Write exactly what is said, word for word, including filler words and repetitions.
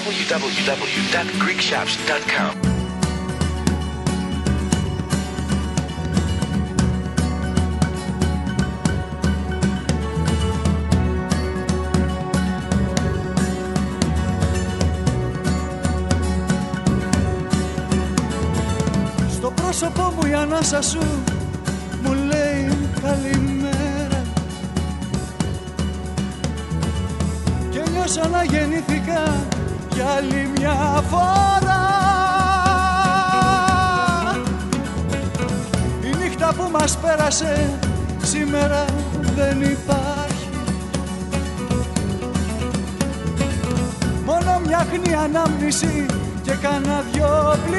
double-u double-u double-u dot greek shops dot com. Στο πρόσωπό μου η ανάσα σου μου λέει καλημέρα και νιώσα να γεννήθηκα για άλλη μια φορά. Η νύχτα που μας πέρασε σήμερα δεν υπάρχει, μόνο μια χνή ανάμνηση και κάνα δυο πληγές.